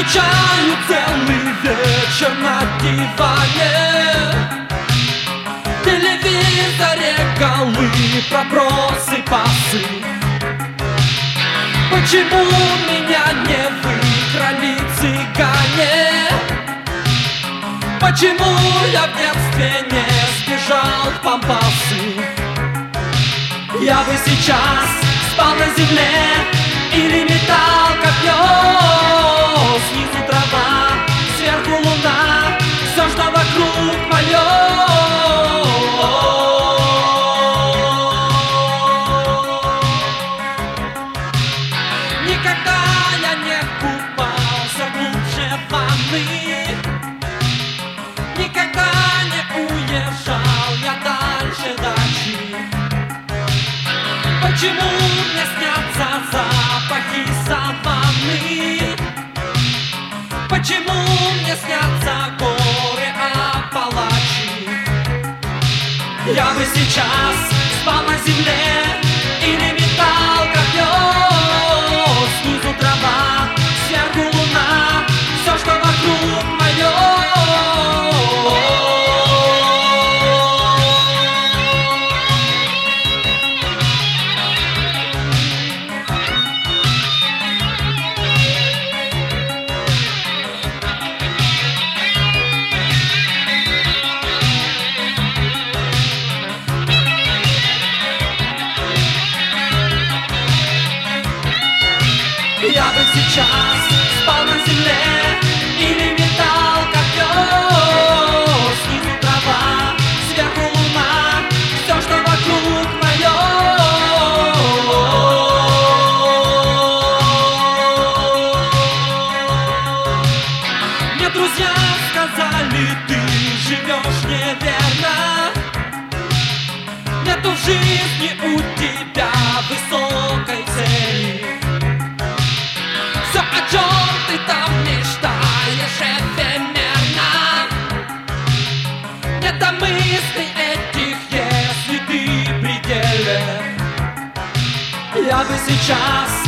Скучаю целый вечер на диване, в телевизоре голы, пробросы, пасы. Почему меня не выкрали цыгане? Почему я в детстве не сбежал в пампасы? Я бы сейчас спал на земле или метал копье. Снизу трава, сверху луна, все, что вокруг мое. Никогда я не купался глубже ванны, никогда не уезжал я дальше дачи. Почему мне снятся запахи саванны? Почему мне снятся горы Апалачи? Я бы сейчас спал на земле или метал копье. Снизу трава, сверху луна, все, что вокруг мое. Я бы сейчас спал на земле или метал копье. Снизу трава, сверху луна, все, что вокруг мое. Мне друзья сказали, ты живешь неверно. Нету в жизни у тебя высокой цели. Все, о чем ты там мечтаешь, эфемерно. Нет до мыслей этих, если ты в пределе. Я бы сейчас